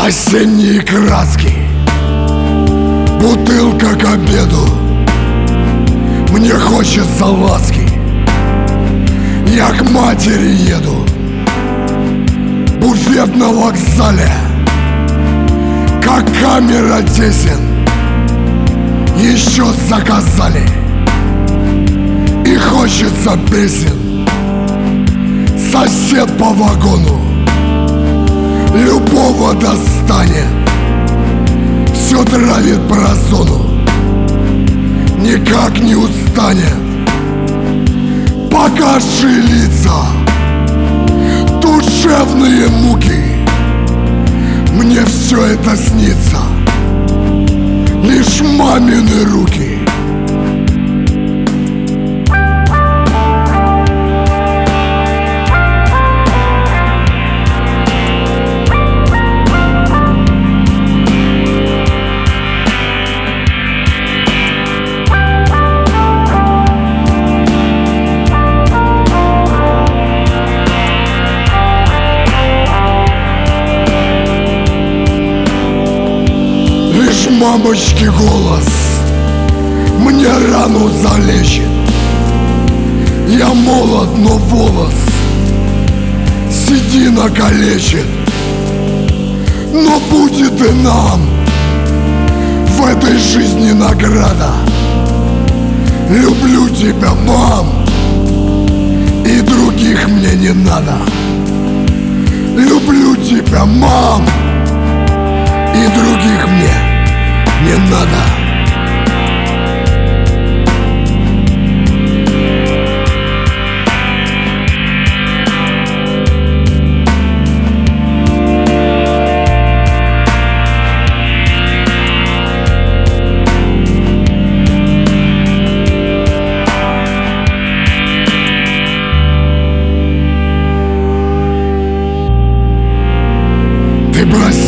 Осенние краски, бутылка к обеду. Мне хочется ласки, я к матери еду. Буфет на вокзале, как камера тесен. Еще заказали, и хочется песен. Сосед по вагону любого достанет, все травит про зону, никак не устанет. Погасшие лица, душевные муки, мне все это снится, лишь мамины руки. Мамочки голос мне рану залечит. Я молод, но волос седина калечит. Но будет и нам в этой жизни награда. Люблю тебя, мам, и других мне не надо. Люблю тебя, мам, и других мне не надо. Ты брось